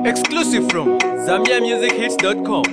Exclusive from ZambiaMusicHits.com.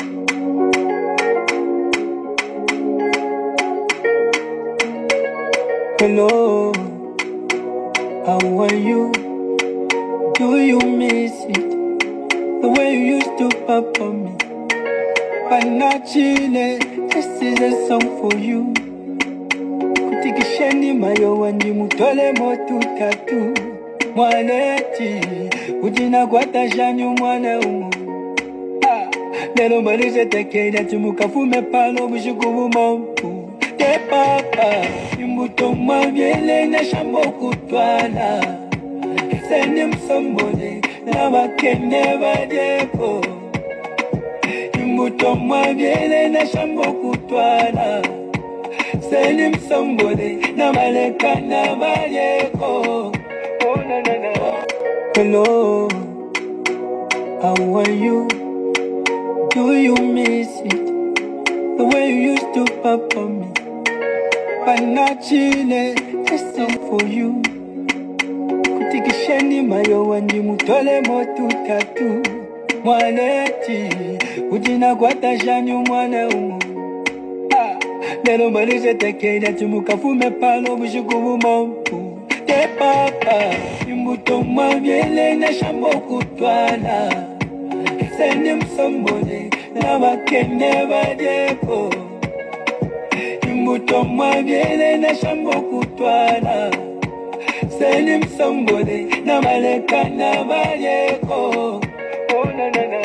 Hello, how are you? Do you miss it? The way you used to pop on me. Panachile, this is a song for you. Kutikisheni mayo wandi mutole motu tatu. Mwaneti, ujina kwa tashanyu mwana umu. Lelo malishe tekenya tumukafume palo mushukubu mampu. Te papa, imbuto mwavyele na shambo kutwala. Seni msambole, na wakene badeko. Imbuto mwavyele na shambo kutwala. Seni msambole, na maleka na badeko. Oh na na na. Hello, how are you? Do you miss it? The way you used to pop on me. Panachile, this song for you. Kutikisheni mayo wandi mutole motu tatu. Mwaneti, ujina kwa tashanyu mwana umu. Lelo malishe tekenya tumukafume palo mushukubu mampu. Te papa, imbuto mwavyele na shambo kutwala. Seni msambole, na wakene badeko. Imbuto mwavyele na shambo kutwala. Seni msambole, na maleka na badeko. Oh na na na.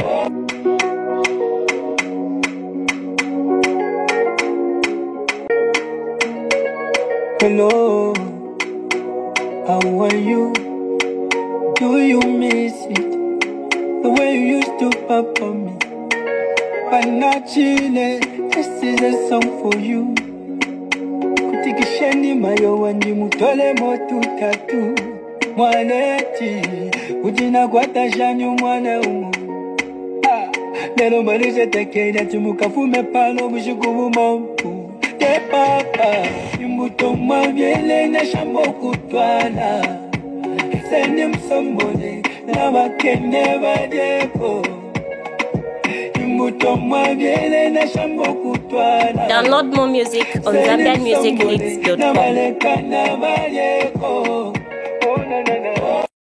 Hello, how are you? Do you miss it? The way you used to pop on me. Panachile, this is a song for you. Kutikisheni mayo wandi mutole motu tatu. Mwaneti, ujina kwa tashanyu mwana umu. Lelo malishe tekenya tumukafume palo mushukubu mampu. Te papa, imbuto mwavyele na shambo kutwala. Seni msambole, na wakene badeko. Imbuto mwavyele na shambo kutwala. Download more music on ZambiaMusicHits.com. Na maleka na badeko.